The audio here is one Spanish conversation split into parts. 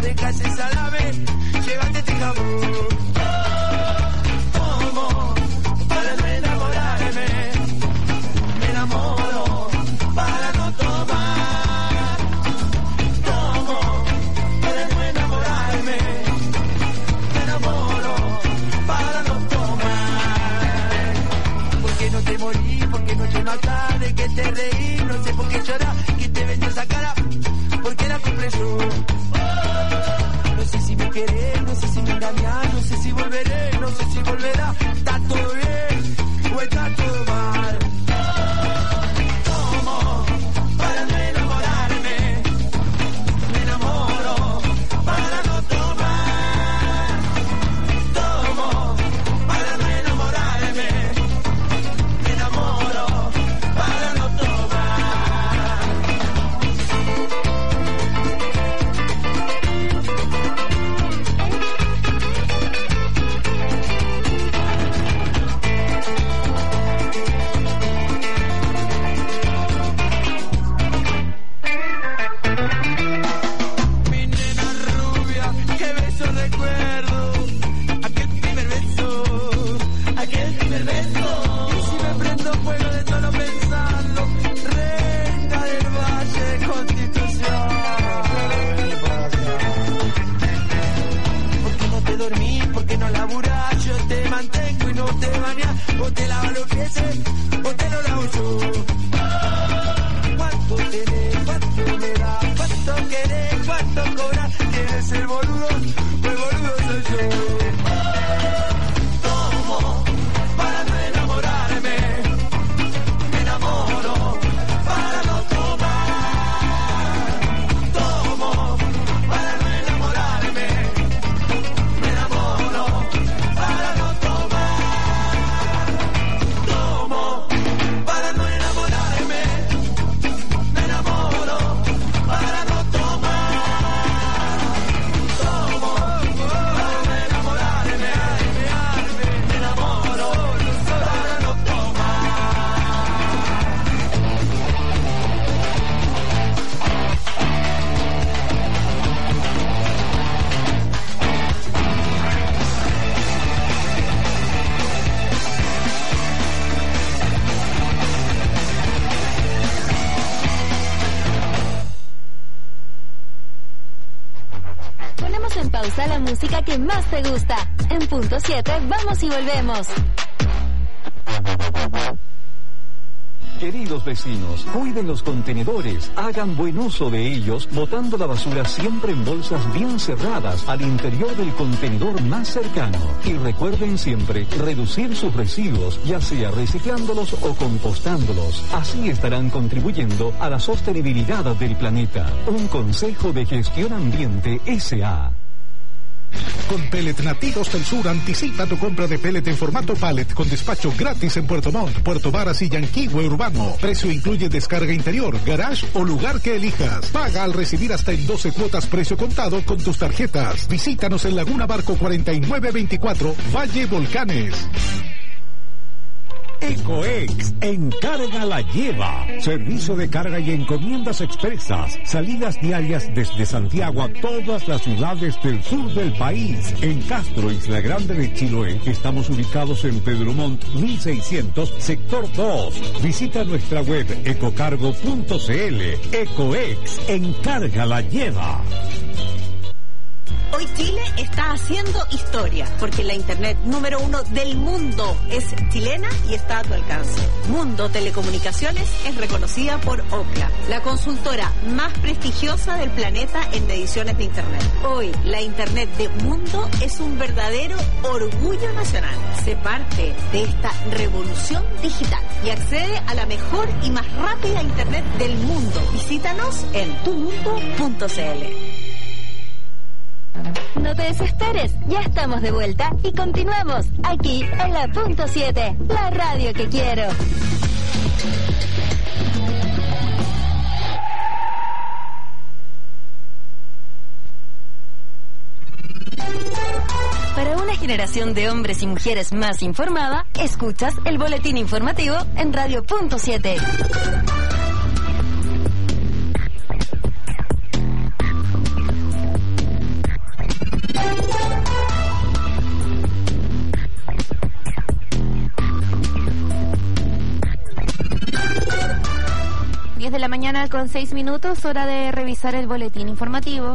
deja ese salame, llévate este jamón. Tomo para no enamorarme, me enamoro para no tomar. Tomo para no enamorarme, me enamoro para no tomar. ¿Por qué no te morí? ¿Por qué no te matás? ¿De qué te reí? No sé por qué llorás. ¿Quién te vendió esa cara? ¿Por qué la compré yo? No sé si me querés, no sé si me engañás, no sé si volveré, no sé si volverá. ¿Está todo bien o está todo mal? Tomo para no enamorarme, me enamoro para no tomar. Tomo para no enamorarme, me enamoro para no tomar. Mi nena rubia, qué beso recuerdo, aquel primer beso, aquel primer beso. Y si me prendo fuego de solo pensarlo, reina del Valle Constitución. ¿Por qué no te dormís? ¿Por qué no laburás? Yo te mantengo y no te bañás. Vos te lavas los pies, vos te lo lavo yo. ¿Cuánto tenés? ¿Cuánto me das? ¿Cuánto querés? ¿Cuánto cobras? ¿Quieres ser boludo? Pues boludo soy yo. Tomo para no enamorarme, me enamoro para no tomar. Tomo para no enamorarme, me enamoro para no tomar. Tomo para no enamorarme, me enamoro para no tomar. Tomo para no enamorarme, me enamoro para no tomar. Ponemos en pausa la música que más te gusta. En punto 7, vamos y volvemos. Queridos vecinos, cuiden los contenedores, hagan buen uso de ellos, botando la basura siempre en bolsas bien cerradas al interior del contenedor más cercano. Y recuerden siempre reducir sus residuos, ya sea reciclándolos o compostándolos. Así estarán contribuyendo a la sostenibilidad del planeta. Un consejo de Gestión Ambiente S.A. Con Pellet Nativos del Sur anticipa tu compra de pellet en formato pallet con despacho gratis en Puerto Montt, Puerto Varas y Yanquihue Urbano. Precio incluye descarga interior, garage o lugar que elijas. Paga al recibir hasta en 12 cuotas precio contado con tus tarjetas. Visítanos en Laguna Barco 4924, Valle Volcanes. Ecoex, encarga la lleva. Servicio de carga y encomiendas expresas. Salidas diarias desde Santiago a todas las ciudades del sur del país. En Castro, Isla Grande de Chiloé, estamos ubicados en Pedro Montt 1600, sector 2. Visita nuestra web ecocargo.cl. Ecoex, encarga la lleva. Hoy Chile está haciendo historia, porque la internet número 1 del mundo es chilena y está a tu alcance. Mundo Telecomunicaciones es reconocida por Ookla, la consultora más prestigiosa del planeta en mediciones de internet. Hoy, la internet de Mundo es un verdadero orgullo nacional. Sé parte de esta revolución digital y accede a la mejor y más rápida internet del mundo. Visítanos en tumundo.cl. No te desesperes, ya estamos de vuelta y continuamos aquí en la punto 7, la radio que quiero. Para una generación de hombres y mujeres más informada, escuchas el boletín informativo en Radio Punto 7. 10 de la mañana con 6 minutos, hora de revisar el boletín informativo.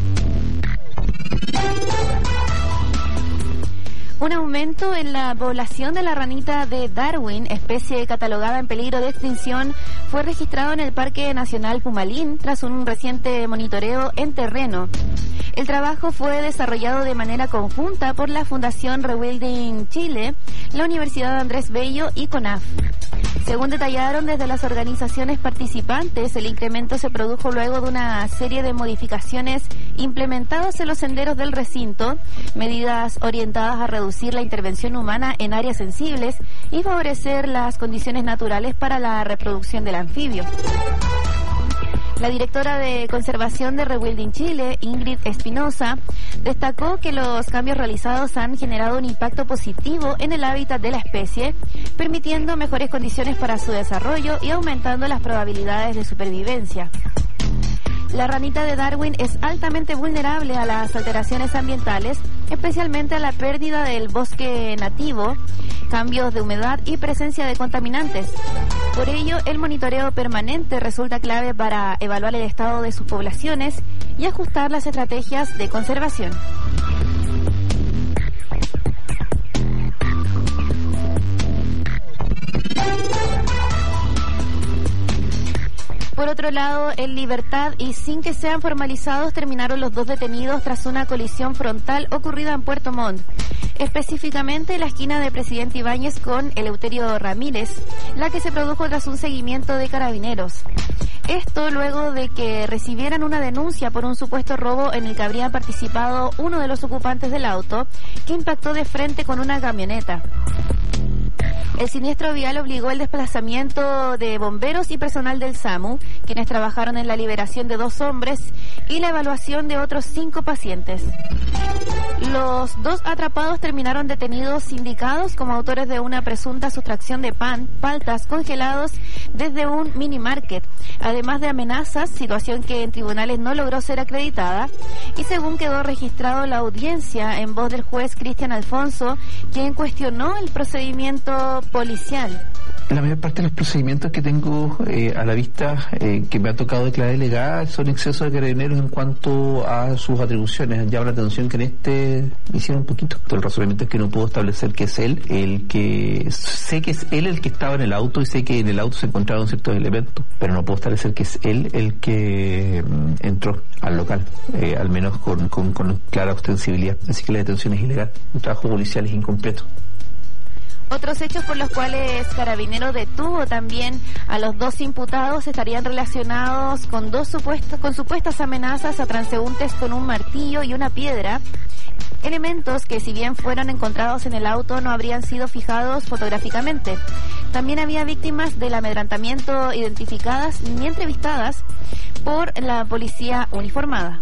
Un aumento en la población de la ranita de Darwin, especie catalogada en peligro de extinción, fue registrado en el Parque Nacional Pumalín tras un reciente monitoreo en terreno. El trabajo fue desarrollado de manera conjunta por la Fundación Rewilding Chile, la Universidad Andrés Bello y CONAF. Según detallaron desde las organizaciones participantes, el incremento se produjo luego de una serie de modificaciones implementadas en los senderos del recinto, medidas orientadas a reducir la intervención humana en áreas sensibles y favorecer las condiciones naturales para la reproducción del anfibio. La directora de Conservación de Rewilding Chile, Ingrid Espinosa, destacó que los cambios realizados han generado un impacto positivo en el hábitat de la especie, permitiendo mejores condiciones para su desarrollo y aumentando las probabilidades de supervivencia. La ranita de Darwin es altamente vulnerable a las alteraciones ambientales, especialmente a la pérdida del bosque nativo, cambios de humedad y presencia de contaminantes. Por ello, el monitoreo permanente resulta clave para evaluar el estado de sus poblaciones y ajustar las estrategias de conservación. Por otro lado, en libertad y sin que sean formalizados, terminaron los 2 detenidos tras una colisión frontal ocurrida en Puerto Montt, específicamente en la esquina de Presidente Ibáñez con Eleuterio Ramírez, la que se produjo tras un seguimiento de carabineros. Esto luego de que recibieran una denuncia por un supuesto robo en el que habría participado uno de los ocupantes del auto, que impactó de frente con una camioneta. El siniestro vial obligó el desplazamiento de bomberos y personal del SAMU, quienes trabajaron en la liberación de 2 hombres y la evaluación de otros 5 pacientes. Los 2 atrapados terminaron detenidos indicados como autores de una presunta sustracción de pan, paltas congelados desde un mini market, además de amenazas, situación que en tribunales no logró ser acreditada, y según quedó registrado la audiencia en voz del juez Cristian Alfonso, quien cuestionó el procedimiento policial. La mayor parte de los procedimientos que tengo a la vista que me ha tocado declarar ilegal son excesos de carabineros en cuanto a sus atribuciones. Llama la atención que en este me hicieron un poquito. El razonamiento es que no puedo establecer que es él el que... Sé que es él el que estaba en el auto y sé que en el auto se encontraban ciertos elementos, pero no puedo establecer que es él el que entró al local, al menos con clara ostensibilidad. Así que la detención es ilegal. El trabajo policial es incompleto. Otros hechos por los cuales Carabineros detuvo también a los 2 imputados estarían relacionados con supuestas amenazas a transeúntes con un martillo y una piedra. Elementos que, si bien fueron encontrados en el auto, no habrían sido fijados fotográficamente. También había víctimas del amedrentamiento identificadas ni entrevistadas por la policía uniformada.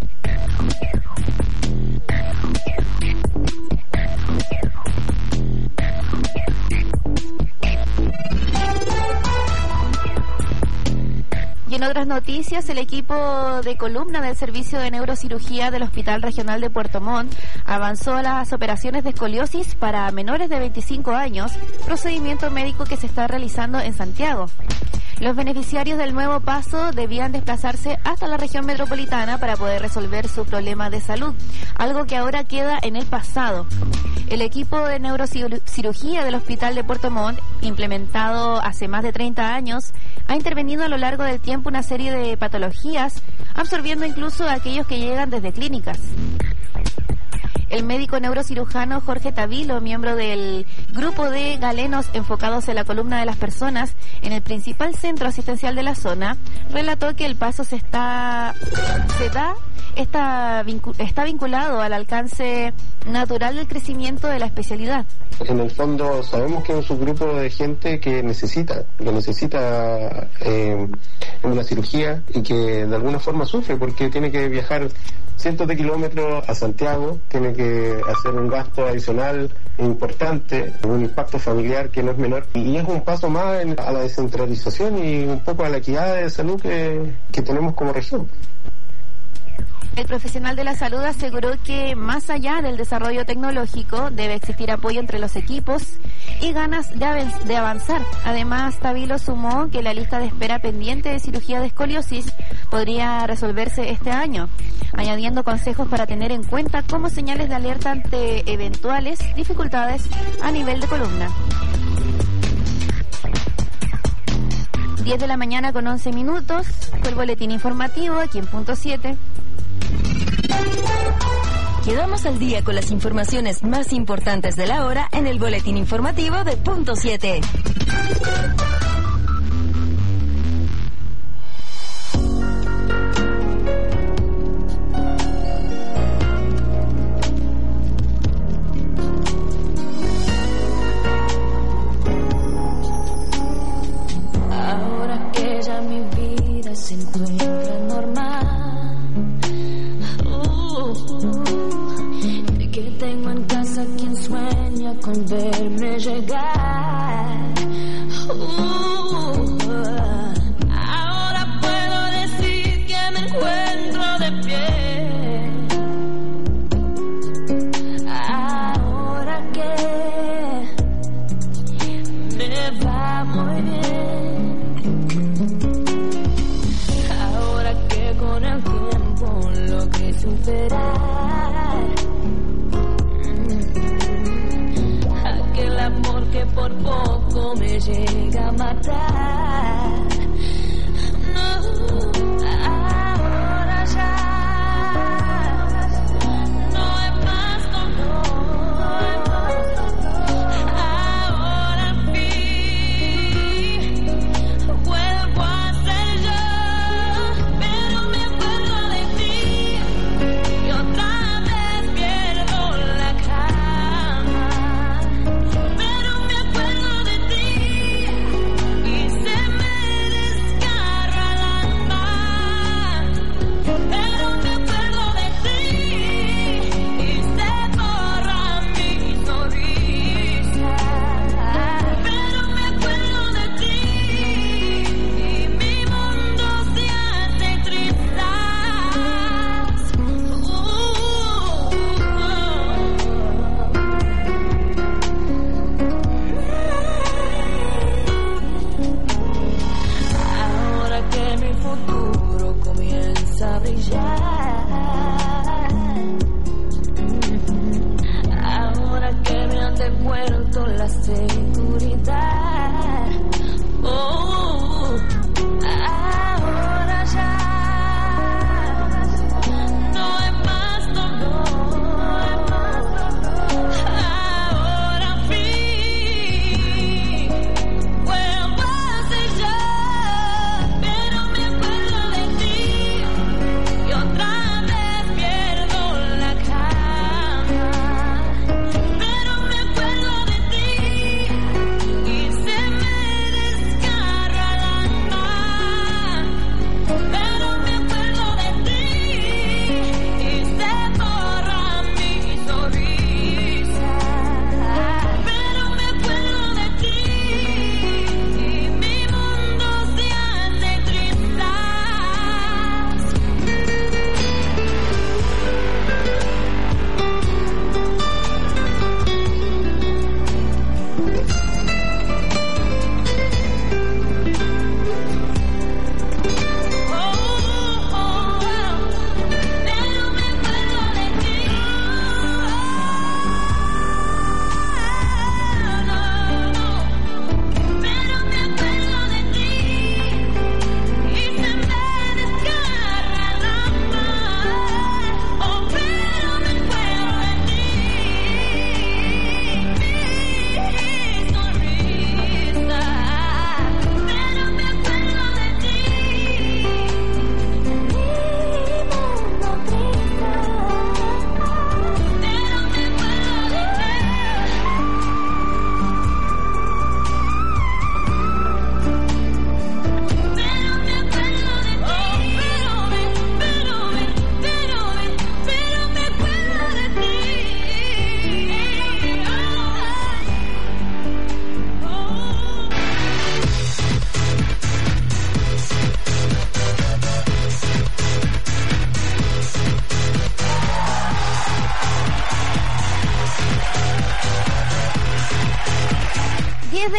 Y en otras noticias, el equipo de columna del Servicio de Neurocirugía del Hospital Regional de Puerto Montt avanzó a las operaciones de escoliosis para menores de 25 años, procedimiento médico que se está realizando en Santiago. Los beneficiarios del nuevo paso debían desplazarse hasta la región metropolitana para poder resolver su problema de salud, algo que ahora queda en el pasado. El equipo de neurocirugía del Hospital de Puerto Montt, implementado hace más de 30 años, ha intervenido a lo largo del tiempo una serie de patologías, absorbiendo incluso a aquellos que llegan desde clínicas. El médico neurocirujano Jorge Tavilo, miembro del grupo de galenos enfocados en la columna de las personas en el principal centro asistencial de la zona, relató que el paso está vinculado al alcance natural del crecimiento de la especialidad. En el fondo sabemos que es un subgrupo de gente que necesita en la cirugía y que de alguna forma sufre porque tiene que viajar cientos de kilómetros a Santiago, tiene que hacer un gasto adicional importante, un impacto familiar que no es menor, y es un paso más a la descentralización y un poco a la equidad de salud que tenemos como región. El profesional de la salud aseguró que más allá del desarrollo tecnológico debe existir apoyo entre los equipos y ganas de avanzar. Además, Tabilo sumó que la lista de espera pendiente de cirugía de escoliosis podría resolverse este año, añadiendo consejos para tener en cuenta como señales de alerta ante eventuales dificultades a nivel de columna. 10 de la mañana con 11 minutos, fue el boletín informativo aquí en Punto 7. Quedamos al día con las informaciones más importantes de la hora en el boletín informativo de Punto 7. Ahora que ya mi vida se encuentra normal, que tengo en casa quien sueña con verme llegar. Ahora puedo decir que me encuentro de pie. Ahora que me va muy bien. Ahora que con el tiempo logré superar aquel amor que por poco me llega a matar. No, ahora ya no hay más dolor. Ahora al fin vuelvo a ser yo, pero me acuerdo de ti y otra vez pierdo la calma. Pero me acuerdo de ti y sé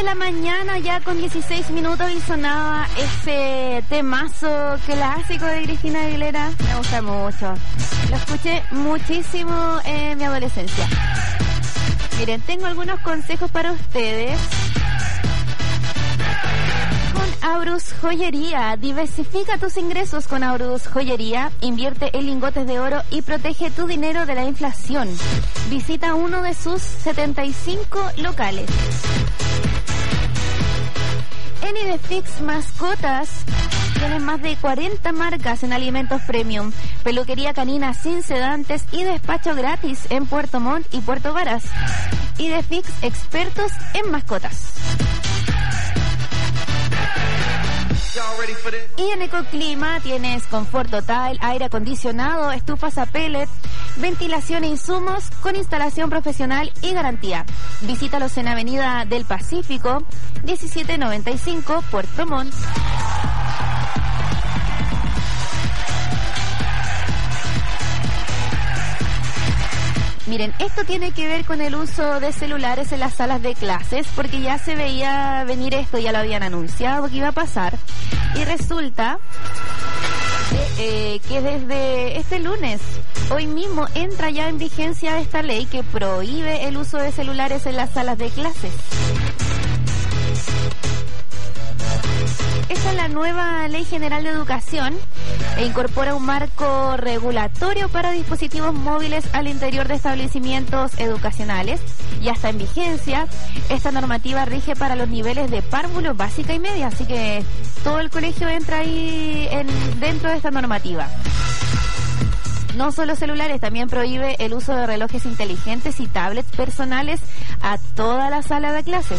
de la mañana, ya con 16 minutos, y sonaba ese temazo clásico de Cristina Aguilera. Me gusta mucho. Lo escuché muchísimo en mi adolescencia. Miren, tengo algunos consejos para ustedes. Con Aurus Joyería, diversifica tus ingresos con Aurus Joyería, invierte en lingotes de oro y protege tu dinero de la inflación. Visita uno de sus 75 locales. En Idefix Mascotas tienen más de 40 marcas en alimentos premium, peluquería canina sin sedantes y despacho gratis en Puerto Montt y Puerto Varas. Idefix, expertos en mascotas. Y en Ecoclima tienes confort total, aire acondicionado, estufas a pellet, ventilación e insumos con instalación profesional y garantía. Visítalos en Avenida del Pacífico, 1795, Puerto Montt. Miren, esto tiene que ver con el uso de celulares en las salas de clases, porque ya se veía venir esto, ya lo habían anunciado que iba a pasar, y resulta que desde este lunes, hoy mismo, entra ya en vigencia esta ley que prohíbe el uso de celulares en las salas de clases. Esta es la nueva Ley General de Educación e incorpora un marco regulatorio para dispositivos móviles al interior de establecimientos educacionales. Ya está en vigencia. Esta normativa rige para los niveles de párvulo, básica y media, así que todo el colegio entra ahí dentro de esta normativa. No solo celulares, también prohíbe el uso de relojes inteligentes y tablets personales a toda la sala de clases.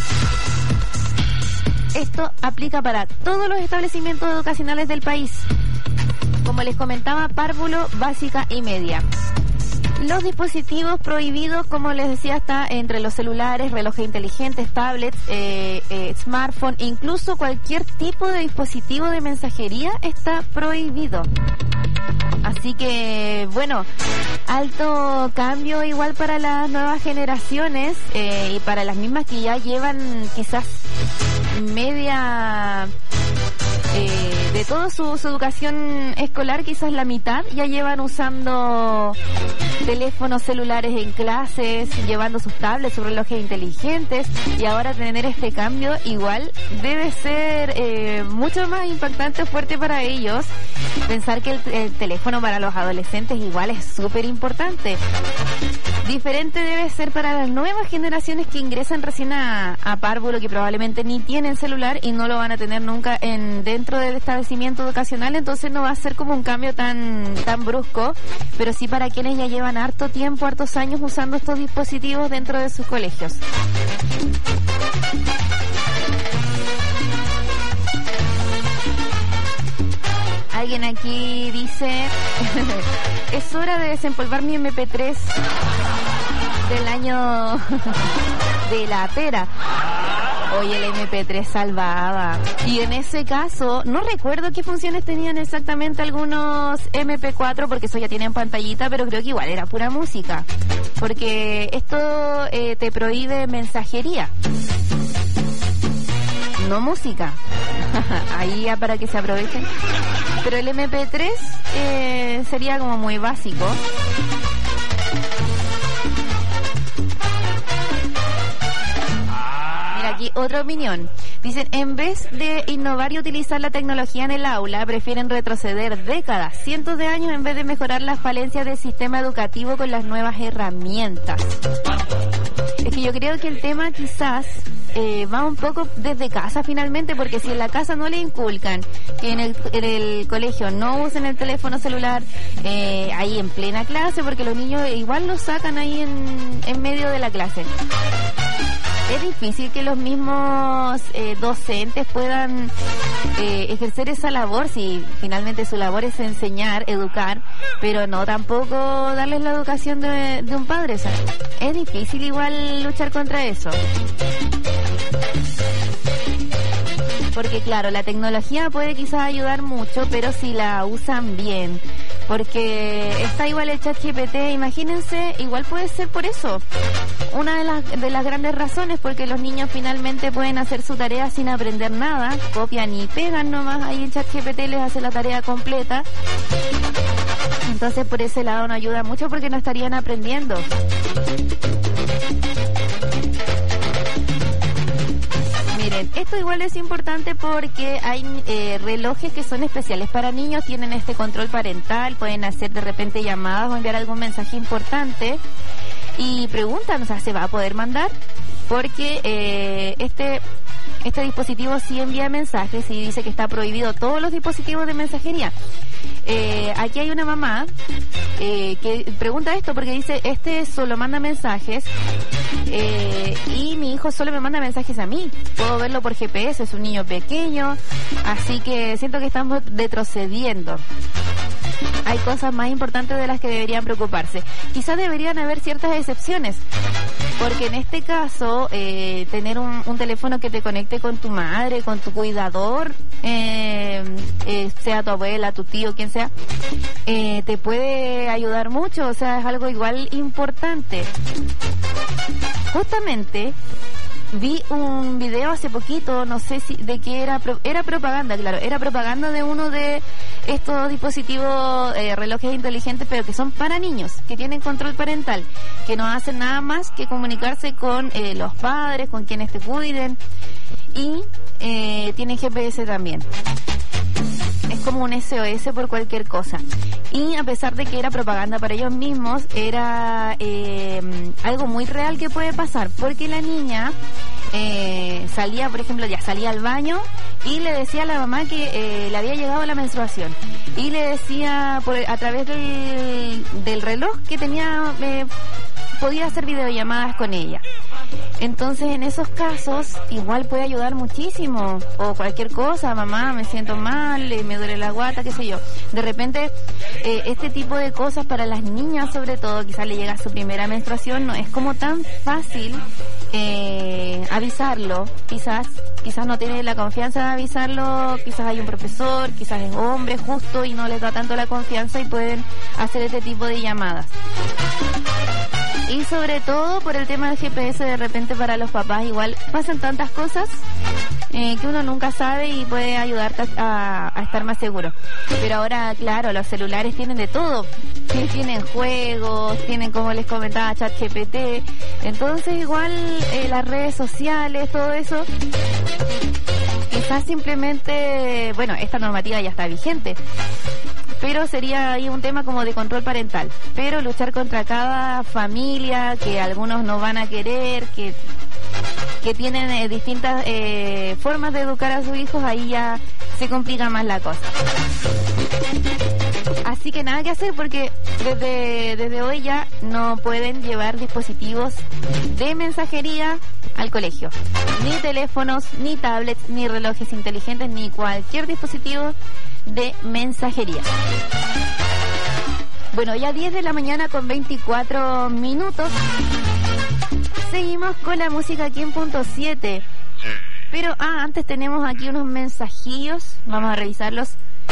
Esto aplica para todos los establecimientos educacionales del país. Como les comentaba, párvulo, básica y media. Los dispositivos prohibidos, como les decía, está entre los celulares, relojes inteligentes, tablets, smartphone, incluso cualquier tipo de dispositivo de mensajería está prohibido. Así que, bueno, alto cambio igual para las nuevas generaciones y para las mismas que ya llevan quizás media de toda su educación escolar, quizás la mitad ya llevan usando teléfonos celulares en clases, llevando sus tablets, sus relojes inteligentes, y ahora tener este cambio igual debe ser mucho más impactante, fuerte para ellos. Pensar que el teléfono para los adolescentes igual es súper importante. Diferente debe ser para las nuevas generaciones que ingresan recién a párvulo, que probablemente ni tienen celular y no lo van a tener nunca dentro del establecimiento educacional, entonces no va a ser como un cambio tan brusco, pero sí para quienes ya llevan harto tiempo, hartos años usando estos dispositivos dentro de sus colegios. Alguien aquí dice, es hora de desempolvar mi MP3 del año de la pera. Oye, el MP3 salvaba. Y en ese caso, no recuerdo qué funciones tenían exactamente algunos MP4, porque eso ya tienen pantallita, pero creo que igual era pura música. Porque esto te prohíbe mensajería, no música. Ahí ya para que se aprovechen. Pero el MP3 sería como muy básico. Mira aquí otra opinión. Dicen, en vez de innovar y utilizar la tecnología en el aula, prefieren retroceder décadas, cientos de años, en vez de mejorar las falencias del sistema educativo con las nuevas herramientas. Es que yo creo que el tema quizás va un poco desde casa finalmente, porque si en la casa no le inculcan que en el colegio no usen el teléfono celular ahí en plena clase, porque los niños igual lo sacan ahí en medio de la clase. Es difícil que los mismos docentes puedan ejercer esa labor, si finalmente su labor es enseñar, educar, pero no tampoco darles la educación de un padre. O sea, es difícil igual luchar contra eso. Porque claro, la tecnología puede quizás ayudar mucho, pero si la usan bien. Porque está igual el ChatGPT, imagínense, igual puede ser por eso. una de las grandes razones, porque los niños finalmente pueden hacer su tarea sin aprender nada, copian y pegan nomás, ahí el ChatGPT les hace la tarea completa. Entonces por ese lado no ayuda mucho porque no estarían aprendiendo. Miren, esto igual es importante porque hay relojes que son especiales para niños, tienen este control parental, pueden hacer de repente llamadas o enviar algún mensaje importante y preguntan, o sea, ¿se va a poder mandar? Porque este dispositivo sí envía mensajes y dice que está prohibido todos los dispositivos de mensajería. Aquí hay una mamá que pregunta esto porque dice, solo manda mensajes y mi hijo solo me manda mensajes a mí, puedo verlo por GPS, es un niño pequeño, así que siento que estamos retrocediendo. Hay cosas más importantes de las que deberían preocuparse. Quizás deberían haber ciertas excepciones, porque en este caso tener un teléfono que te conecte con tu madre, con tu cuidador, sea tu abuela, tu tío, quien sea, te puede ayudar mucho, o sea, es algo igual importante. Justamente vi un video hace poquito, no sé si de qué era propaganda, claro, era propaganda de uno de estos dispositivos, relojes inteligentes, pero que son para niños, que tienen control parental, que no hacen nada más que comunicarse con los padres, con quienes te cuiden, y tienen GPS también. Es como un SOS por cualquier cosa. Y a pesar de que era propaganda para ellos mismos, era algo muy real que puede pasar, porque la niña salía, por ejemplo, ya salía al baño y le decía a la mamá que le había llegado la menstruación, y le decía a través del reloj que tenía podía hacer videollamadas con ella. Entonces en esos casos igual puede ayudar muchísimo, o cualquier cosa, mamá, me siento mal, me duele la guata, qué sé yo. De repente este tipo de cosas para las niñas, sobre todo, quizás le llega su primera menstruación, no es como tan fácil avisarlo, quizás no tiene la confianza de avisarlo, quizás hay un profesor, quizás es hombre justo y no les da tanto la confianza y pueden hacer este tipo de llamadas. Y sobre todo por el tema del GPS, de repente para los papás igual pasan tantas cosas que uno nunca sabe y puede ayudarte a estar más seguro. Pero ahora, claro, los celulares tienen de todo. Tienen juegos, tienen, como les comentaba, ChatGPT. Entonces igual las redes sociales, todo eso, quizás simplemente, bueno, esta normativa ya está vigente, pero sería ahí un tema como de control parental. Pero luchar contra cada familia, que algunos no van a querer, que tienen distintas formas de educar a sus hijos, ahí ya se complica más la cosa. Así que nada que hacer, porque desde hoy ya no pueden llevar dispositivos de mensajería al colegio. Ni teléfonos, ni tablets, ni relojes inteligentes, ni cualquier dispositivo de mensajería. Bueno, ya 10 de la mañana con 24 minutos. Seguimos con la música aquí en Punto 7. Pero antes tenemos aquí unos mensajillos. Vamos a revisarlos.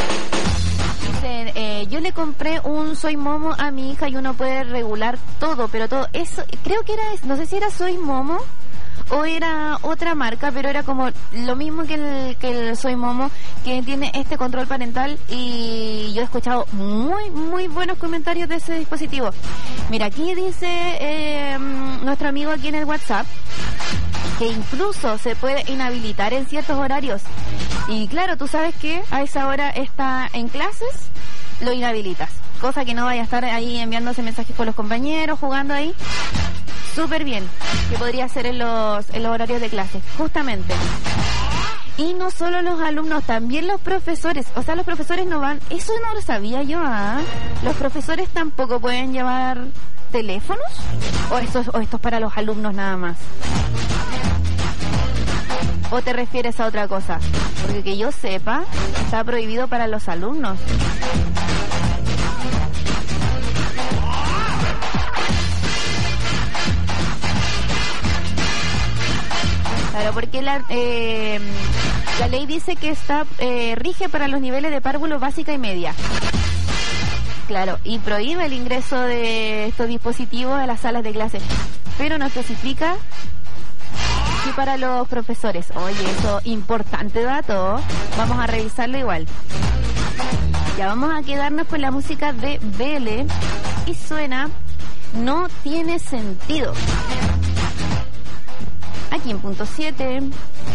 Dicen, yo le compré un Soy Momo a mi hija y uno puede regular todo, pero todo eso, creo que era, no sé si era Soy Momo o era otra marca, pero era como lo mismo que el Soy Momo, que tiene este control parental, y yo he escuchado muy, muy buenos comentarios de ese dispositivo. Mira, aquí dice nuestro amigo aquí en el WhatsApp que incluso se puede inhabilitar en ciertos horarios. Y claro, tú sabes que a esa hora está en clases, lo inhabilitas. Cosa que no vaya a estar ahí enviándose mensajes con los compañeros, jugando ahí. Súper bien, que podría ser en los horarios de clase, justamente. Y no solo los alumnos, también los profesores. O sea, los profesores no van... Eso no lo sabía yo, ¿Los profesores tampoco pueden llevar teléfonos? ¿O esto es para los alumnos nada más? ¿O te refieres a otra cosa? Porque que yo sepa, está prohibido para los alumnos. Claro, porque la ley dice que rige para los niveles de párvulo básica y media. Claro, y prohíbe el ingreso de estos dispositivos a las salas de clase. pero no especifica si para los profesores. Oye, eso, importante dato, vamos a revisarlo igual. Ya vamos a quedarnos con la música de Vele y suena No Tiene Sentido. Aquí en punto 7.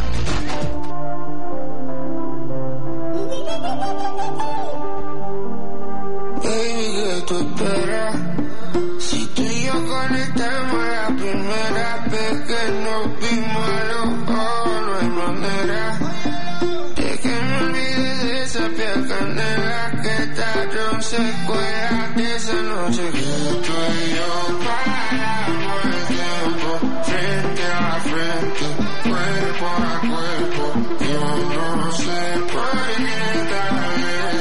Baby, ¿qué tú esperas? Si tú y yo conectamos la primera vez que nos vimos a los ojos, no hay manera de que me olvide de esa piel canela que talló secuelas de esa noche que tú y yo paramos el tiempo frente a frente, cuerpo a cuerpo. Yo no sé por qué tan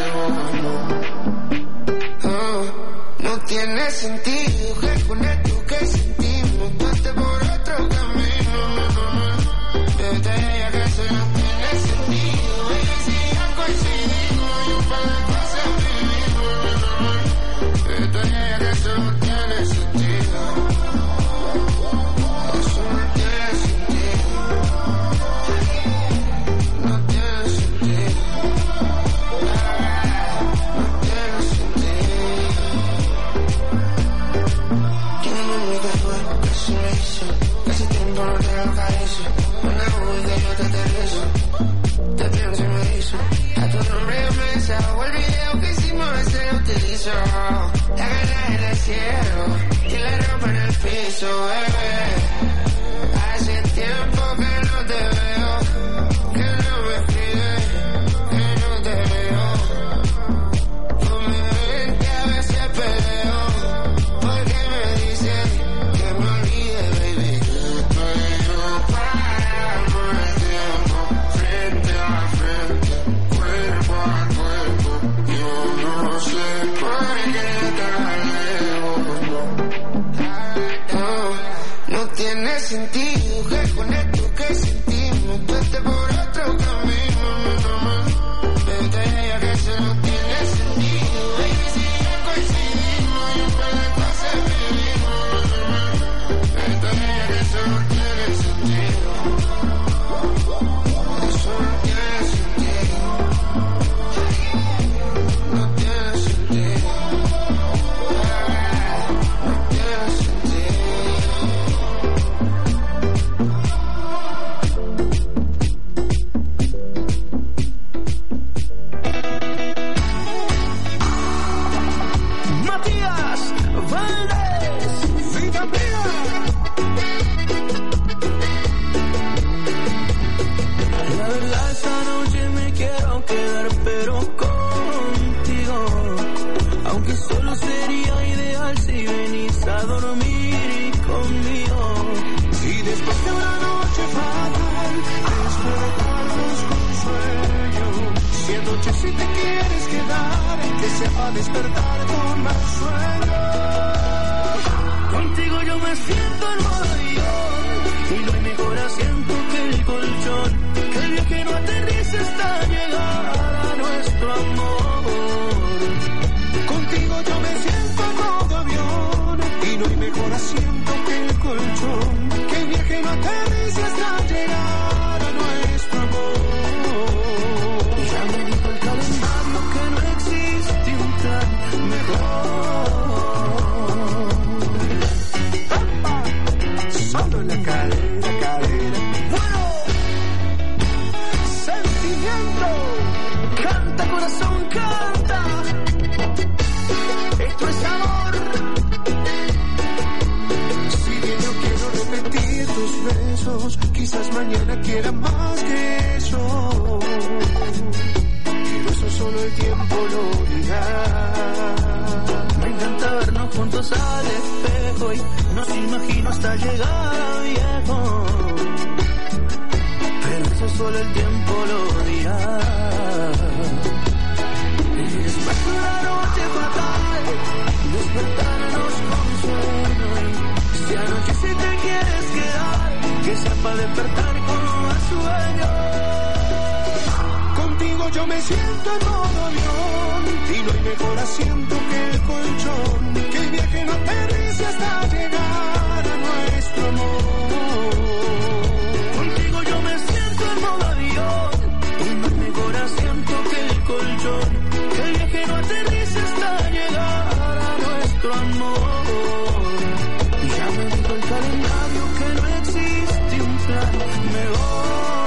lejos, no tiene sentido que con esto que sentimos pase por otro camino. Yo te diría que eso no tiene sentido. Baby, si ya coincidimos, yo para la cosa vivimos. Yo te diría que eso no tiene sentido. Eso no tiene sentido. No tiene sentido. No tiene sentido. Casi me hizo, casi tiempo no te localizo. Una voz que yo te aterrizo, te pienso y me hizo. A tu nombre yo me desahogo, el video que hicimos ese lo utilizo. La gana en el cielo y la ropa en el piso, bebé. Hace tiempo que no te veo, que no me escribes, que no te veo. Con mi mente a veces peleo, porque me dices que me olvide, baby, que tú y yo paramos el tiempo frente a frente, cuerpo a cuerpo. Yo no sé por qué tan lejos, no tiene sentido que con esto que sentimos pase por otro camino. Yo te diría que eso no tiene sentido. Baby, si ya coincidimos, yo para la cosa vivimos. Yo te diría que eso no tiene sentido. Eso no tiene sentido. No tiene sentido. No tiene sentido. Matías Valdés, Vida Mía. La verdad esta noche me quiero quedar pero contigo, aunque solo sería ideal si venís a dormir conmigo. Y después de una noche fatal, despertarnos con sueño. Si anoche si te quieres quedar, que sepa despertar con más sueño. Contigo yo me siento en Nueva York, y no hay mejor asiento que el colchón. Que el viaje no aterrice hasta llegar a nuestro amor. Contigo yo me siento en modo avión, y no hay mejor asiento que el colchón. Que el viaje no aterrice hasta llegar a nuestro amor. Ya me dijo el calendario que no existe un plan mejor. Solo en la cadera, cadera. Bueno, sentimiento. Canta corazón, canta. Esto es amor. Si bien yo quiero repetir tus besos, quizás mañana quiera más que eso. Pero eso solo el tiempo lo dirá. Me encanta vernos juntos al espejo y nos imagino hasta llegar a viejo. Pero eso solo el tiempo lo dirá. Y después de una noche fatal, despertarnos con sueño. Y si anoche si te quieres quedar, que sea para despertar con más sueño. Contigo Contigo yo me siento en modo avión y no hay mejor asiento que el colchón, que el viaje no aterrice hasta llegar a nuestro amor. Contigo yo me siento en modo avión y no hay mejor asiento que el colchón, que el viaje no aterrice hasta llegar a nuestro amor. Y ya me dijo el calendario que no existe un plan mejor.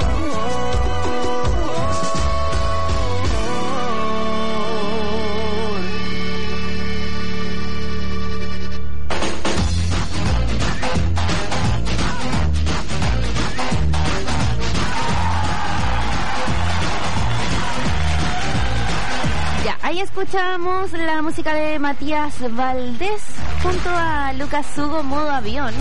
Ahí escuchamos la música de Matías Valdés junto a Lucas Hugo, modo avión.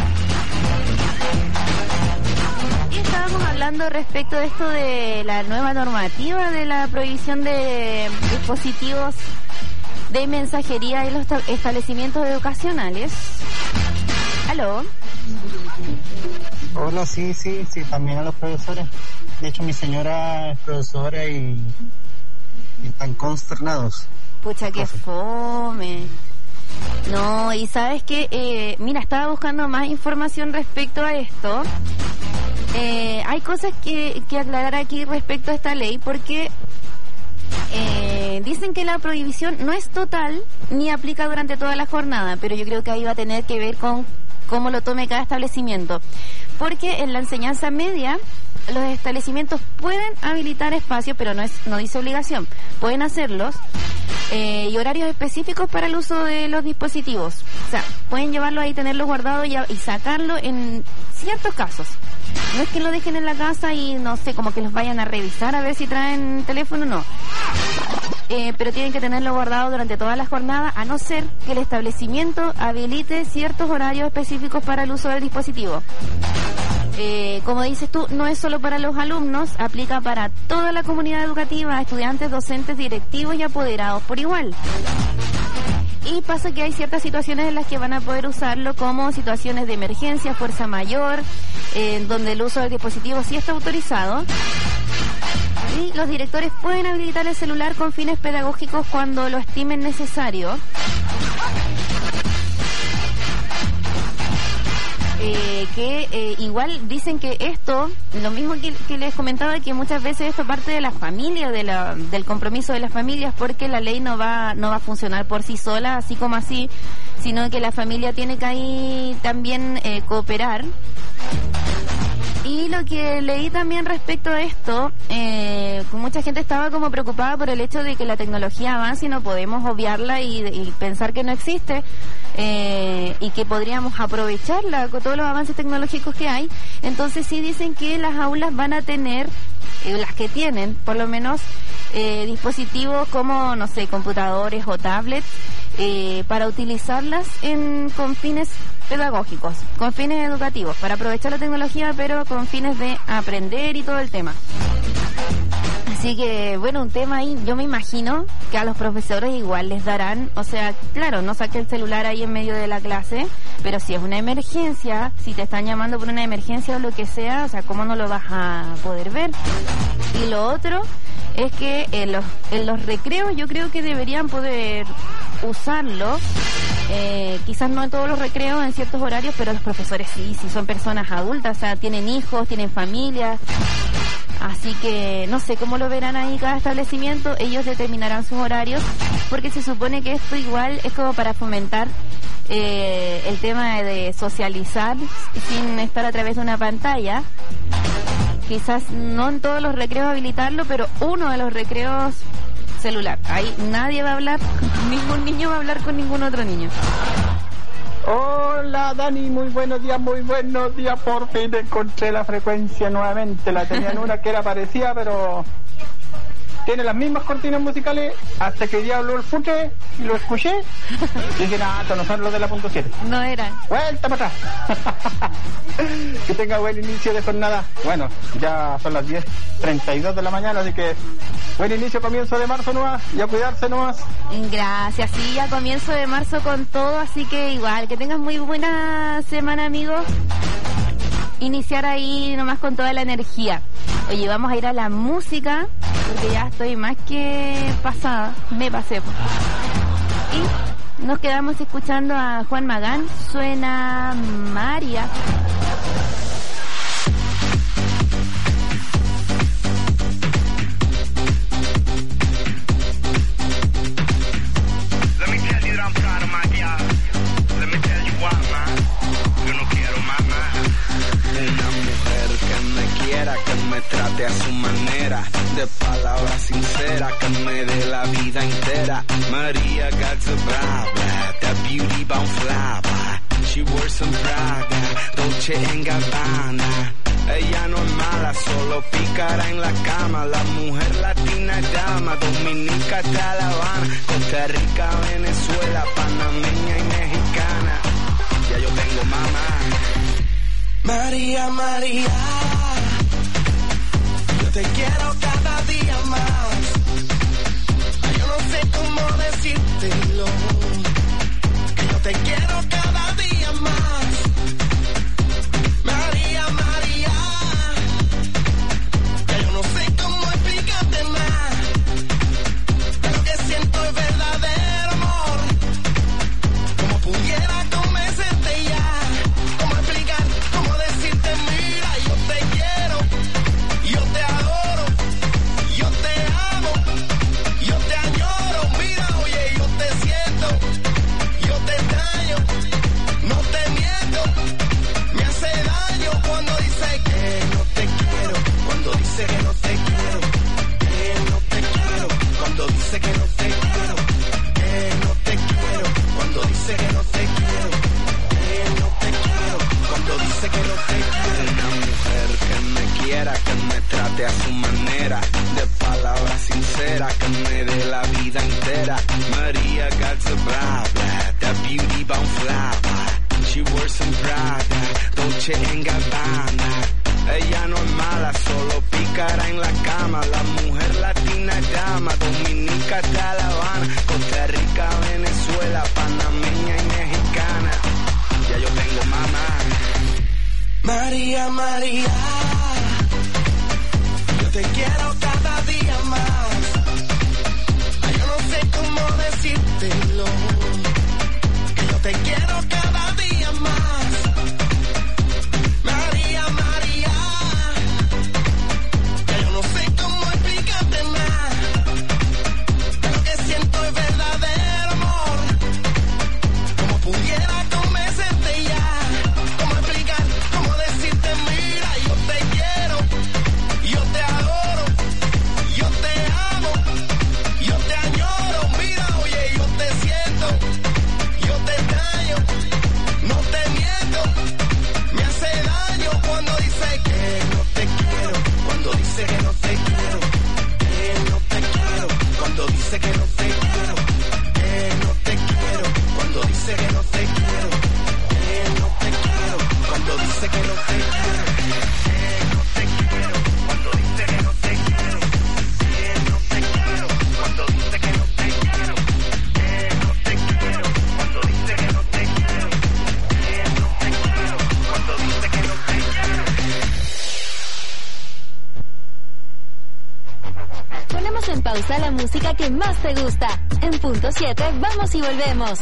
Y estábamos hablando respecto de esto de la nueva normativa de la prohibición de dispositivos de mensajería en los establecimientos educacionales. ¿Aló? Hola, sí, también a los profesores. De hecho, mi señora es profesora y están consternados. Pucha, que fome. No, y sabes que, mira, estaba buscando más información respecto a esto. Hay cosas que aclarar aquí respecto a esta ley, porque dicen que la prohibición no es total ni aplica durante toda la jornada, pero yo creo que ahí va a tener que ver con cómo lo tome cada establecimiento. Porque en la enseñanza media los establecimientos pueden habilitar espacios, pero no dice obligación, pueden hacerlos, y horarios específicos para el uso de los dispositivos. O sea, pueden llevarlo ahí, tenerlo guardado y sacarlo en ciertos casos. No es que lo dejen en la casa y no sé, como que los vayan a revisar a ver si traen teléfono, no. Pero tienen que tenerlo guardado durante toda la jornada, a no ser que el establecimiento habilite ciertos horarios específicos para el uso del dispositivo. Como dices tú, no es solo para los alumnos, aplica para toda la comunidad educativa, estudiantes, docentes, directivos y apoderados por igual. Y pasa que hay ciertas situaciones en las que van a poder usarlo, como situaciones de emergencia, fuerza mayor, donde el uso del dispositivo sí está autorizado. Y los directores pueden habilitar el celular con fines pedagógicos cuando lo estimen necesario. Igual dicen que esto, lo mismo que les comentaba, que muchas veces esto parte de la familia, del compromiso de las familias, porque la ley no va a funcionar por sí sola, así como así, sino que la familia tiene que ahí también cooperar. Y lo que leí también respecto a esto, mucha gente estaba como preocupada por el hecho de que la tecnología avance y no podemos obviarla y pensar que no existe, y que podríamos aprovecharla con todos los avances tecnológicos que hay. Entonces sí dicen que las aulas van a tener, las que tienen por lo menos, dispositivos como, no sé, computadores o tablets, para utilizarlas con fines pedagógicos, con fines educativos, para aprovechar la tecnología, pero con fines de aprender y todo el tema. Así que, bueno, un tema ahí, yo me imagino que a los profesores igual les darán, o sea, claro, no saque el celular ahí en medio de la clase, pero si es una emergencia, si te están llamando por una emergencia o lo que sea, o sea, ¿cómo no lo vas a poder ver? Y lo otro es que en los recreos yo creo que deberían poder usarlo, quizás no en todos los recreos, en ciertos horarios, pero los profesores sí son personas adultas, o sea, tienen hijos, tienen familias. Así que no sé cómo lo verán ahí cada establecimiento, ellos determinarán sus horarios, porque se supone que esto igual es como para fomentar el tema de socializar sin estar a través de una pantalla. Quizás no en todos los recreos habilitarlo, pero uno de los recreos celular. Ahí nadie va a hablar, ningún niño va a hablar con ningún otro niño. Hola Dani, muy buenos días, por fin encontré la frecuencia nuevamente, la tenía en una que era parecida, pero tiene las mismas cortinas musicales, hasta que ya habló el Futre y lo escuché y dije, nada, estos no son los de la punto 7. No eran. Vuelta para atrás. Que tenga buen inicio de jornada. Bueno, ya son las 10:32 de la mañana, así que buen inicio, comienzo de marzo nomás, y a cuidarse nomás. Gracias, sí, ya comienzo de marzo con todo, así que igual, que tengas muy buena semana, amigo. iniciar ahí nomás con toda la energía. Oye, vamos a ir a la música, porque ya estoy más que pasada, me pasé. Y nos quedamos escuchando a Juan Magán, suena María. Que me trate a su manera, de palabras sinceras, que me dé la vida entera. María got the bra, that beauty bound fly. She wears some Prada, Dolce & Gabbana. Ella no es mala, solo pícara en la cama. La mujer latina es dama, dominica hasta La Habana, Costa Rica, Venezuela, panameña y mexicana. Ya yo tengo mamá. María, María, te quiero cada día más. Yo no sé cómo decírtelo, que yo te quiero cada día más. María, María, que yo no sé cómo explicarte más. Lo que siento es verdadero amor. Como pudiera convencerte ya. Cómo explicar, cómo decirte, mira, yo te quiero, yo te adoro, yo te amo, yo te añoro, mira, oye, yo te siento, yo te extraño, no te miento, me hace daño cuando dice que no te quiero, cuando dice que no te quiero, que no te quiero, cuando dice que no te quiero, que no te quiero, cuando dice que no te quiero, que no te quiero, cuando dice que no te quiero. Una mujer que me quiera, que me trate a su manera, de palabras sinceras, que me dé la vida entera. María got the bra, that beauty bound fly. She wears some Prada, Dolce & Gabbana. Ella no es mala, solo pícara en la cama. La mujer latina es dama, dominica hasta La Habana, Costa Rica, Venezuela, panameña y mexicana. Ya yo tengo mamá. María, María, yo te quiero cada día más. Yo no sé cómo decírtelo, que yo te quiero cada día más. María, María, que yo no sé cómo explicarte más. Lo que siento es verdadero amor. Como pudiera convencerte ya. Cómo explicar, cómo decirte, mira, yo te quiero, yo te adoro, yo te amo, yo te añoro, mira, oye, yo te siento, yo te extraño, no te miento, me hace daño cuando dice que no te quiero, cuando dice que no te quiero, que no te quiero, cuando dice que no te quiero, que no te quiero, cuando dice que no te quiero, que no te quiero, cuando dice que no te quiero, que no te quiero, cuando dice que no te quiero, que no te quiero, cuando dice que no te quiero, que no te quiero, cuando dice que no te quiero, que no te quiero, cuando dice que no te quiero. Ponemos en pausa la música que más te gusta. En punto 7, vamos y volvemos.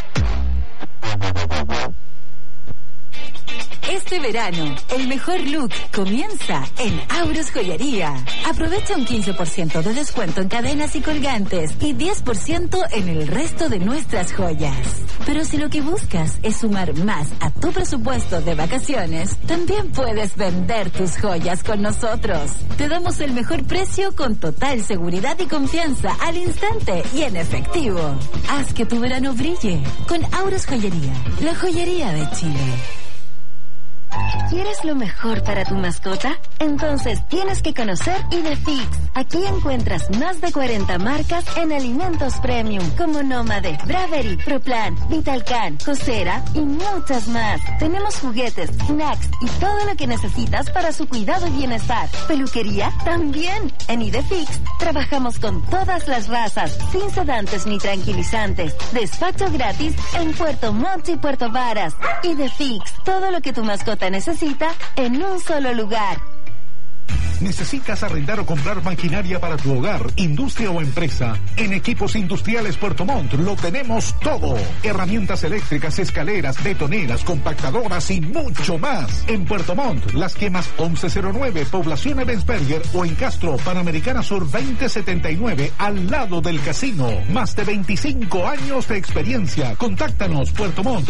Este verano, el mejor look comienza en Aurus Joyería. Aprovecha un 15% de descuento en cadenas y colgantes y 10% en el resto de nuestras joyas. Pero si lo que buscas es sumar más a tu presupuesto de vacaciones, también puedes vender tus joyas con nosotros. Te damos el mejor precio con total seguridad y confianza al instante y en efectivo. Haz que tu verano brille con Aurus Joyería, la joyería de Chile. ¿Quieres lo mejor para tu mascota? Entonces tienes que conocer Idefix. Aquí encuentras más de 40 marcas en alimentos premium como Nómade, Bravery, Proplan, Vitalcan, Cosera y muchas más. Tenemos juguetes, snacks y todo lo que necesitas para su cuidado y bienestar. ¿Peluquería? También. En Idefix trabajamos con todas las razas, sin sedantes ni tranquilizantes. Despacho gratis en Puerto Montt y Puerto Varas. Idefix, todo lo que tu mascota mascota necesita en un solo lugar. ¿Necesitas arrendar o comprar maquinaria para tu hogar, industria o empresa? En Equipos Industriales Puerto Montt lo tenemos todo. Herramientas eléctricas, escaleras, betoneras, compactadoras y mucho más. En Puerto Montt, Las Quemas 1109, Población Ebensberger, o en Castro, Panamericana Sur 2079, al lado del casino. Más de 25 años de experiencia. Contáctanos, Puerto Montt,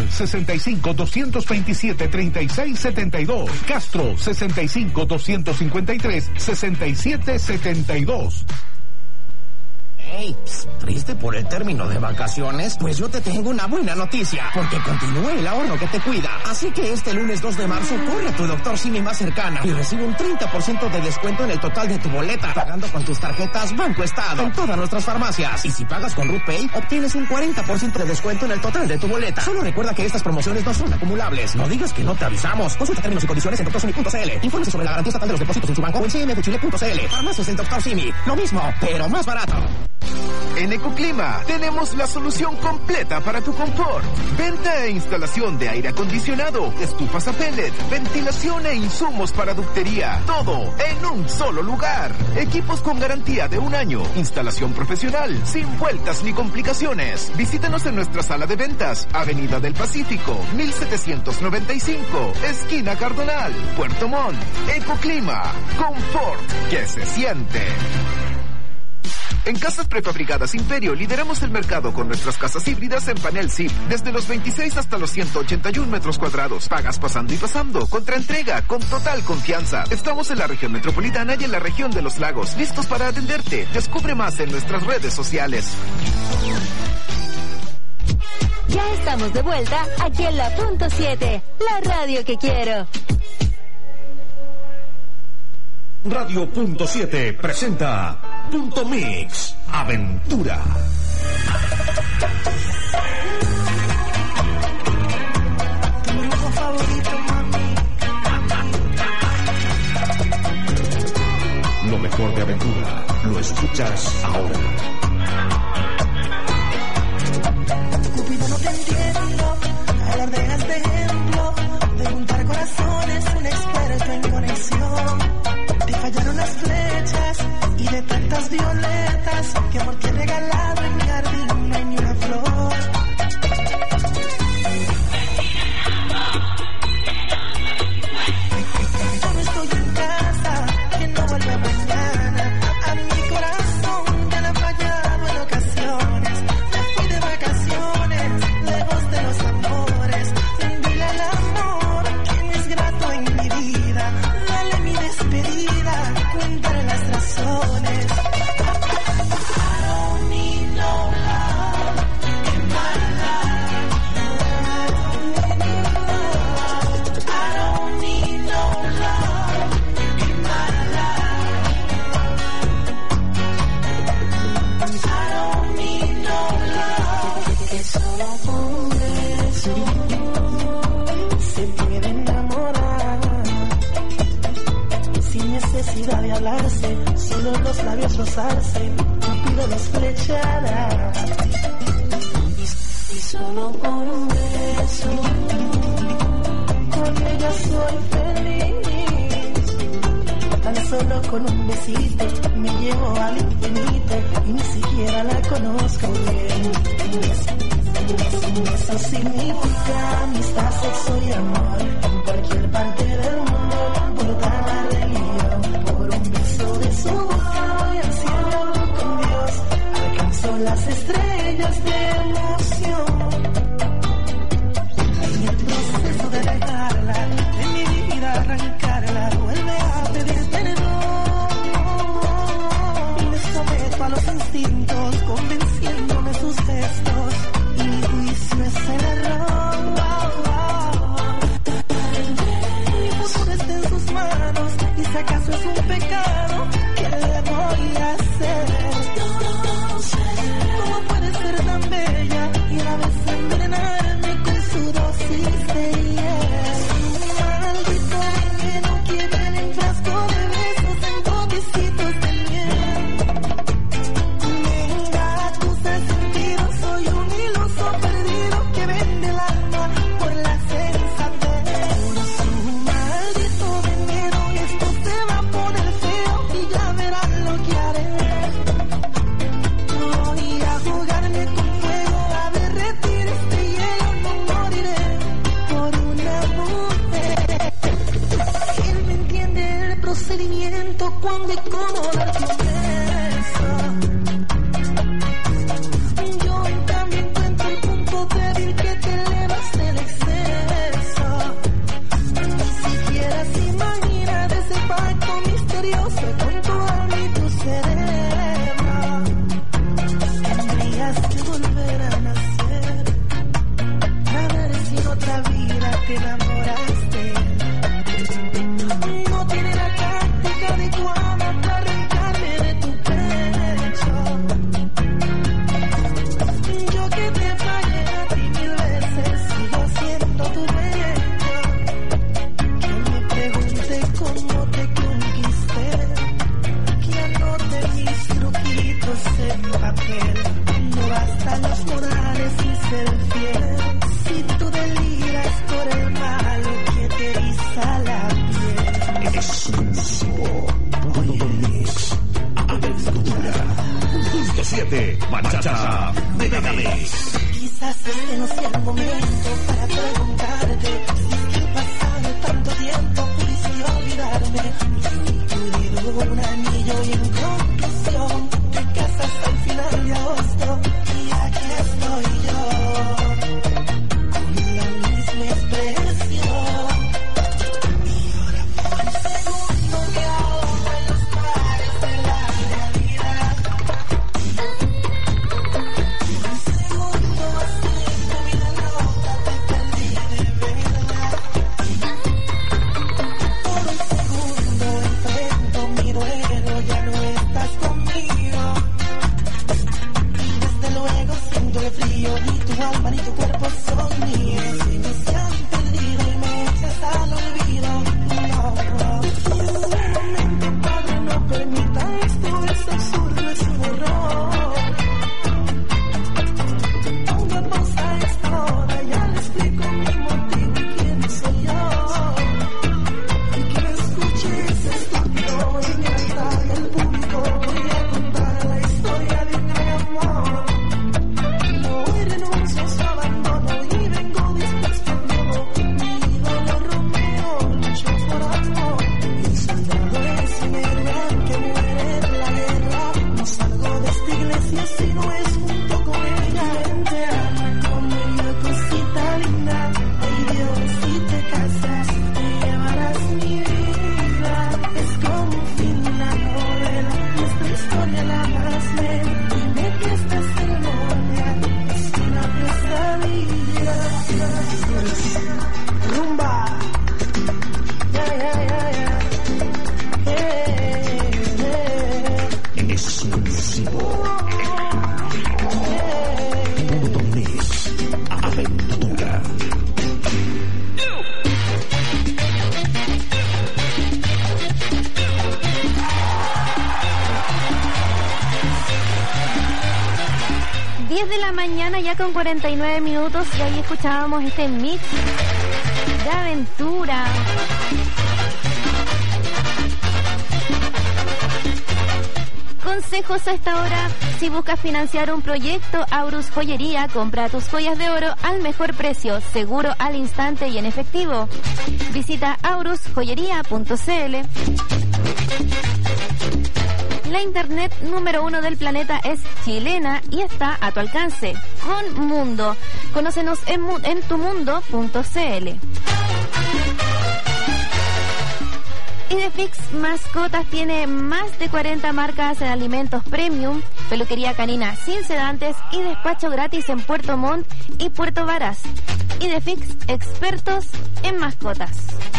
65-227-3672. Castro, 65-253-6772. Hey, ¿triste por el término de vacaciones? Pues yo te tengo una buena noticia, porque continúa el ahorro que te cuida. Así que este lunes 2 de marzo corre a tu Dr. Simi más cercana y recibe un 30% de descuento en el total de tu boleta, pagando con tus tarjetas Banco Estado en todas nuestras farmacias. Y si pagas con RutPay, obtienes un 40% de descuento en el total de tu boleta. Solo recuerda que estas promociones no son acumulables. No digas que no te avisamos. Consulta términos y condiciones en drsimi.cl. Infórmese sobre la garantía estatal de los depósitos en su banco o en cmfchile.cl. Farmacias del Dr. Simi. Lo mismo, pero más barato. En Ecoclima tenemos la solución completa para tu confort. Venta e instalación de aire acondicionado, estufas a pellet, ventilación e insumos para ductería. Todo en un solo lugar. Equipos con garantía de 1 año. Instalación profesional, sin vueltas ni complicaciones. Visítanos en nuestra sala de ventas, Avenida del Pacífico, 1795, esquina Cardonal, Puerto Montt. Ecoclima, confort que se siente. En Casas Prefabricadas Imperio lideramos el mercado con nuestras casas híbridas en panel ZIP, desde los 26 hasta los 181 metros cuadrados. Pagas pasando y pasando, contra entrega, con total confianza. Estamos en la región metropolitana y en la región de los lagos, listos para atenderte. Descubre más en nuestras redes sociales. Ya estamos de vuelta aquí en la Punto 7, la radio que quiero. Radio Punto 7 presenta Punto Mix Aventura. Lo mejor de Aventura lo escuchas ahora. Cupido, no te entiendo, hablar de este ejemplo, de juntar corazones, un experto en conexión. Te fallaron las flechas y de tantas violetas que amor te he regalado en mi jardín no hay ni una flor. Yo no estoy en casa, que no vuelve mañana. A mi corazón ya le ha fallado en ocasiones. Me fui de vacaciones, lejos de los amores. Dile al amor que me es grato en mi vida. Dale mi despedida, cuéntale las razones. I don't need no love in my life. I don't need no love in my life. I don't need no love. Que solo por un beso se puede enamorar. Sin necesidad de hablarse, solo los labios rozarse, Cupido los flechará. Y solo por un beso, con ella soy feliz. Tan solo con un besito me llevo al infinito y ni siquiera la conozco bien. Eso significa amistad, sexo y amor en cualquier parte del mundo, no importa la religión. Por un beso de su boca voy al cielo con Dios, alcanzo las estrellas de emoción. En el proceso de dejarla, de mi vida arrancarla, vuelve a pedir perdón. Me someto a los instintos, convenciéndome sus gestos, y mi juicio es el error. Mi futuro está en sus manos, y si acaso es un pecado, ¿qué le voy a hacer? ¿Cómo puede ser tan bella y a la vez envenenarme con su dosis de hiel? Maldito veneno que viene en frasco de besos, en botecitos de miel. Me engatusa el sentido, soy un iluso perdido que vende el alma por la sensatez. Por su 97. Bachata de Megamix. Quizás este no sea el momento para preguntarte si he pasado tanto tiempo pudiste olvidarme. Pido un anillo y en conclusión te casas al final de agosto y aquí estoy yo con la misma expresión. Y ahora por un segundo me ahogo en los mares de la realidad. Por un segundo así en tu vida loca te perdí de verdad. Por un segundo enfrento mi duelo, ya no estás conmigo. Y desde luego siento el frío, ni tu alma ni tu cuerpo son míos. Y me se han perdido y me echas al olvido. No, y es un momento, padre, no permita esto, es absurdo, es un error. Ponga pausa a esta hora, ya le explico mi motivo y quién soy yo. Y que me escuches estúpido y mientras el público voy a contar la historia de mi amor. No hoy renuncio a su abandono y vengo dispuesto a todo. Mi ídolo Romeo luchó por amor. El soldado es un héroe que muere en la guerra. No salgo de esta iglesia si no es junto con ella. Te amo como ella, cosita linda. Ay Dios, si te casas te llevarás mi vida. Es como un fin, una novela, nuestra historia la más lenta. Dime que esta ceremonia es una pesadilla. Rumba. Exclusivo. Mundo Mix. Aventura. De la mañana ya con 49 minutos y ahí escuchábamos este mix de aventura. Consejos a esta hora: si buscas financiar un proyecto, Aurus Joyería, compra tus joyas de oro al mejor precio, seguro al instante y en efectivo. Visita aurusjoyería.cl. La internet número 1 del planeta es chilena y está a tu alcance. Con Mundo. Conócenos en tumundo.cl. Idefix Mascotas tiene más de 40 marcas en alimentos premium, peluquería canina sin sedantes y despacho gratis en Puerto Montt y Puerto Varas. Idefix, expertos en mascotas.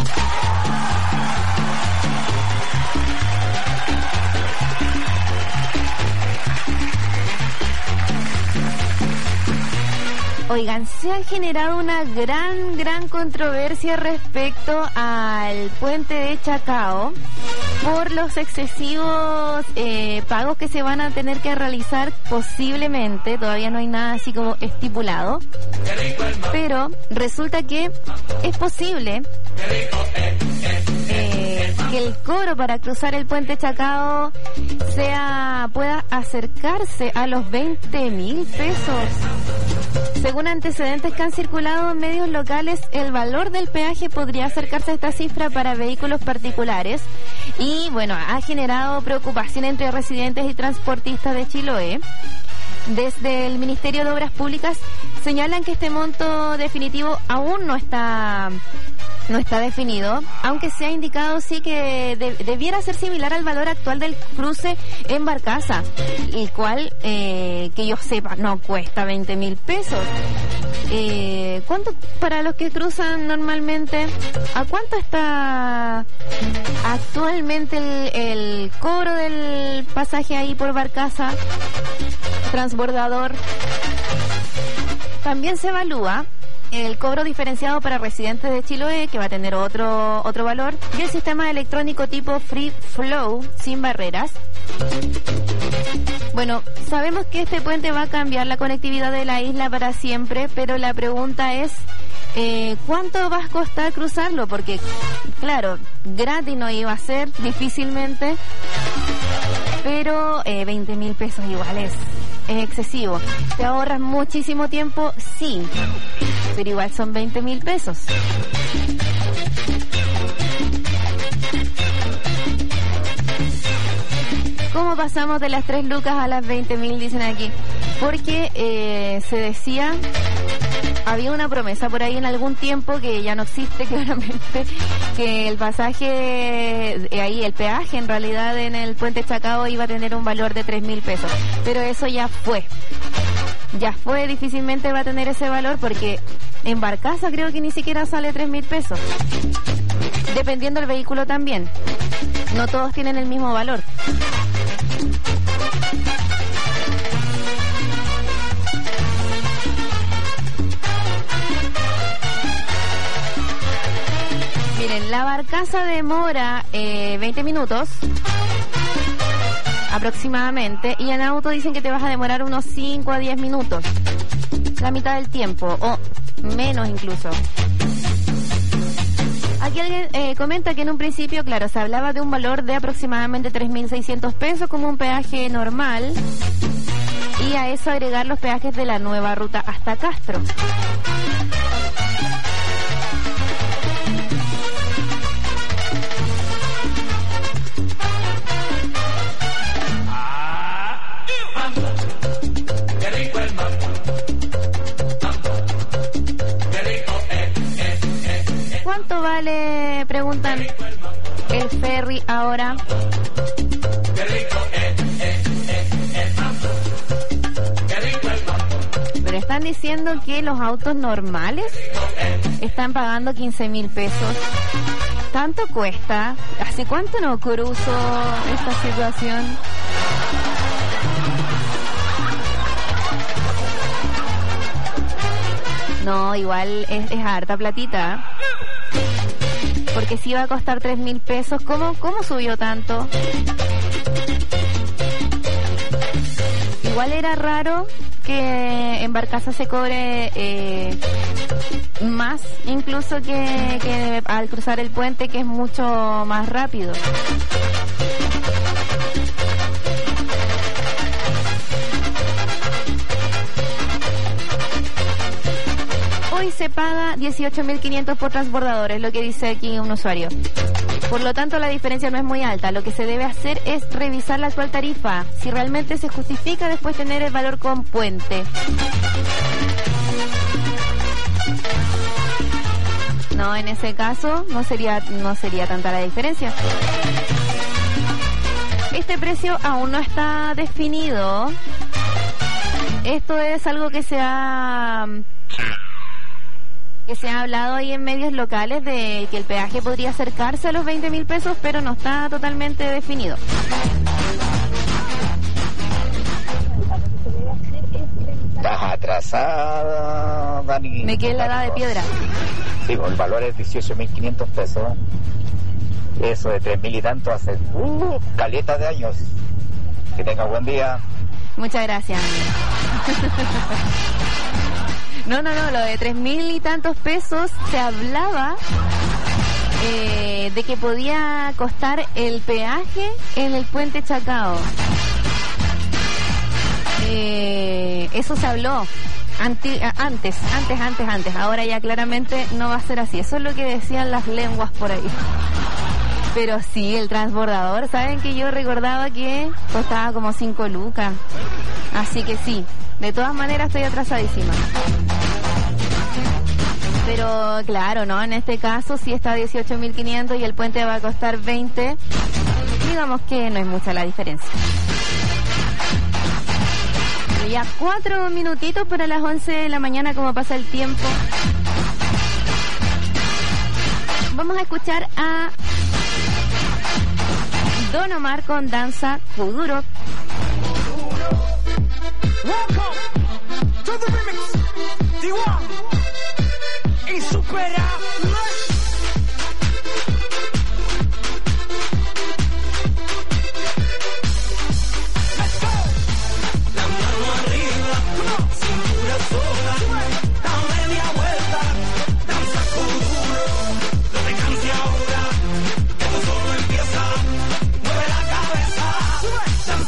Oigan, se ha generado una gran controversia respecto al puente de Chacao por los excesivos pagos que se van a tener que realizar posiblemente. Todavía no hay nada así como estipulado, pero resulta que es posible que el cobro para cruzar el puente Chacao pueda acercarse a los 20.000 pesos. Según antecedentes que han circulado en medios locales, el valor del peaje podría acercarse a esta cifra para vehículos particulares y, bueno, ha generado preocupación entre residentes y transportistas de Chiloé. Desde el Ministerio de Obras Públicas señalan que este monto definitivo aún no está definido, aunque se ha indicado sí que debiera ser similar al valor actual del cruce en Barcaza, el cual, que yo sepa, no cuesta 20.000 pesos. ¿Cuánto para los que cruzan normalmente? ¿A cuánto está actualmente el cobro del pasaje ahí por Barcaza? Transbordador. También se evalúa el cobro diferenciado para residentes de Chiloé, que va a tener otro valor, y el sistema electrónico tipo Free Flow, sin barreras. Bueno, sabemos que este puente va a cambiar la conectividad de la isla para siempre, pero la pregunta es, ¿cuánto va a costar cruzarlo? Porque, claro, gratis no iba a ser, difícilmente, pero 20.000 pesos igual es excesivo. ¿Te ahorras muchísimo tiempo? Sí, pero igual son 20.000 pesos. ¿Cómo pasamos de las 3 lucas a las 20.000? Dicen aquí. Porque se decía, había una promesa por ahí en algún tiempo que ya no existe claramente, que el pasaje, ahí el peaje en realidad en el puente Chacao iba a tener un valor de 3.000 pesos. Pero eso ya fue, difícilmente va a tener ese valor porque en Barcaza creo que ni siquiera sale 3.000 pesos. Dependiendo del vehículo también. No todos tienen el mismo valor. Miren, la Barcaza demora 20 minutos aproximadamente y en auto dicen que te vas a demorar unos 5 a 10 minutos, la mitad del tiempo o menos incluso. Aquí alguien comenta que en un principio, claro, se hablaba de un valor de aproximadamente 3.600 pesos como un peaje normal y a eso agregar los peajes de la nueva ruta hasta Castro. ¿Cuánto vale, preguntan, el ferry ahora? Pero están diciendo que los autos normales están pagando 15.000 pesos. ¿Tanto cuesta? ¿Hace cuánto no cruzo esta situación? No, igual es harta platita. Porque si iba a costar 3.000 pesos, ¿cómo subió tanto? Igual era raro que en Barcaza se cobre más incluso que al cruzar el puente, que es mucho más rápido. Hoy se paga 18.500 por transbordador, es lo que dice aquí un usuario. Por lo tanto, la diferencia no es muy alta. Lo que se debe hacer es revisar la actual tarifa, si realmente se justifica después tener el valor con puente. No, en ese caso no sería tanta la diferencia. Este precio aún no está definido. Esto es algo que se ha hablado ahí en medios locales de que el peaje podría acercarse a los 20.000 pesos, pero no está totalmente definido. Estás atrasada, Dani. Me quedé en la edad de piedra. Sí, el valor es 18.500 pesos. Eso de 3.000 y tanto hace caleta de años. Que tenga buen día. Muchas gracias. No, lo de 3.000 y tantos pesos se hablaba de que podía costar el peaje en el puente Chacao. Eso se habló antes. Ahora ya claramente no va a ser así. Eso es lo que decían las lenguas por ahí. Pero sí, el transbordador, ¿saben que yo recordaba que costaba como 5 lucas? Así que sí, de todas maneras estoy atrasadísima. Pero claro, ¿no? En este caso sí está 18.500 y el puente va a costar 20. Digamos que no es mucha la diferencia. Pero ya 4 minutitos para las 11 de la mañana, como pasa el tiempo. Vamos a escuchar a Don Omar con Danza Kuduro. Welcome to the remix. D1 insuperable. Let's go. La mano arriba, cintura sola, da media vuelta, danza Kuduro. No te canses ahora, esto solo empieza. Mueve la cabeza, danza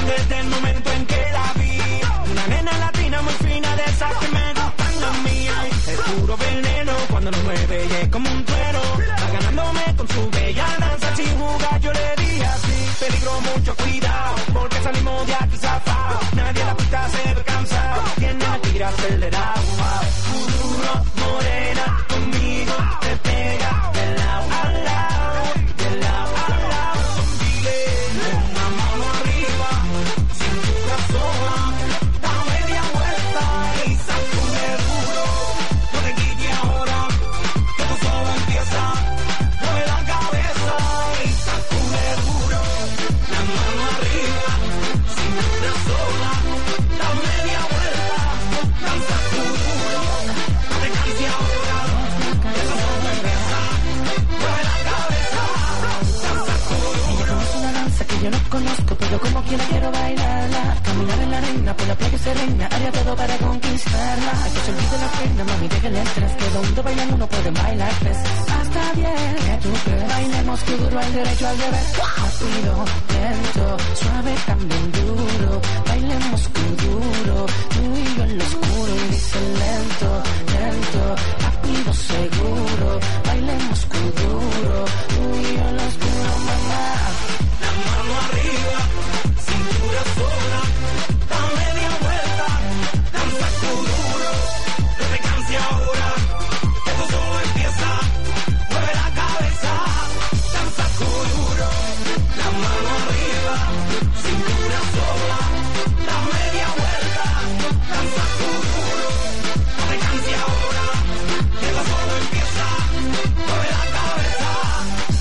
desde el momento en que la vi. Una nena latina muy fina de esas que me gustan a mí. Es puro veneno cuando nos mueve y es como un trueno. Va ganándome con su bella danza sin jugar. Yo le dije así, peligro, mucho cuidado, porque salimos de aquí zafados. Nadie en la pista se ve cansado. Tiene el tigre acelerado. Duro, morena, conmigo te pega de lado a lado, de lado a lado. Dile, una mano arriba, cintura sola, da media vuelta y sacude duro. No te quites ahora, que tú solo empieza. Mueve la cabeza y sacude duro. La mano arriba, cintura sola, da media vuelta, danza tu duro. No te canses ahora, que tú solo empieza. Mueve la cabeza, danza tu duro. Ella conoce una danza que yo no conozco, pero como quiera quiero bailarla. Caminar en la arena, por la playa serena, haría todo para conquistarla. Hay que se olvide la pena, mami, déjenle atrás, que donde bailan uno puede bailar tres. Hasta 10, ¿qué tú crees? Bailemos que duro al derecho, al revés. Rápido, lento, suave, también duro. Bailemos que duro, tú y yo en lo oscuro. Y dice lento, lento, rápido, seguro. Bailemos que duro, tú y yo en lo oscuro, mamá. La mano arriba, cintura sola, da media vuelta, danza tu duro. No te canses ahora, que tú solo empieza. Mueve la cabeza, danza tu duro. La mano arriba, cintura sola, da media vuelta, danza tu duro. No te canses ahora, que tú solo empieza. Mueve la cabeza,